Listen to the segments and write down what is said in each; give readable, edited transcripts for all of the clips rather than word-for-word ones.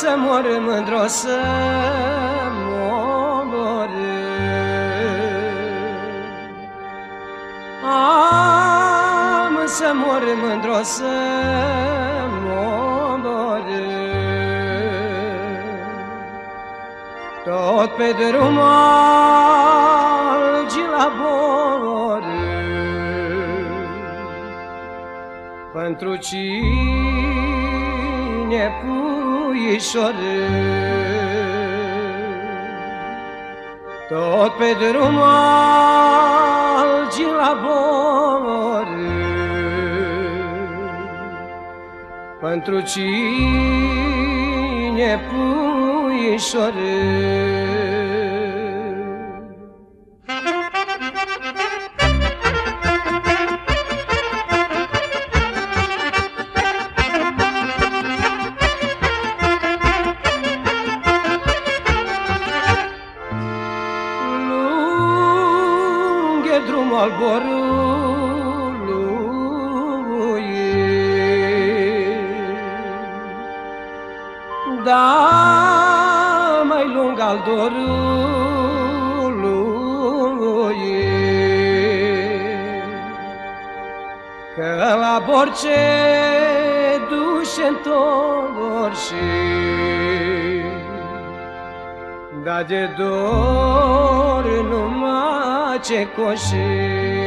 să mor mândru, să mor. Am să mor mândru, să mor. Tot pe drum algi labor, pentru cine puișor. Tot pe drum algi labor, pentru cine puișor. Drumul alborului, da mai lung al dorului, că la borce duce-ntorci, da de dor numai ce coșe,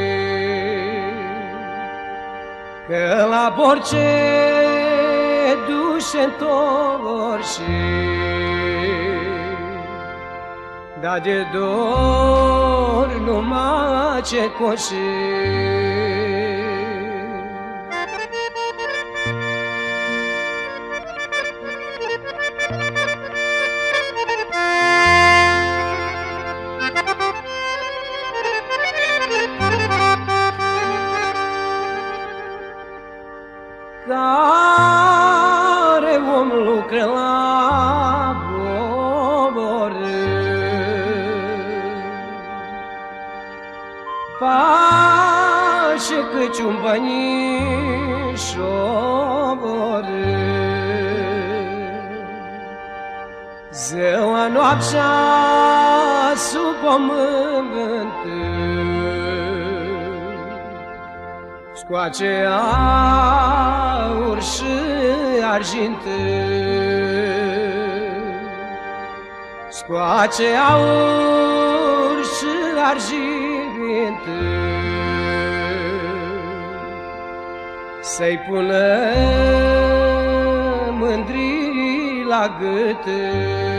că la borce duce-ntorci, da de dor numai ce coșe. Care om lucră la bor, face câci un bănișor, ziua noaptea sub pământ, scoace aur și argint, scoace aur și argint, să-i pună mândrii la gât.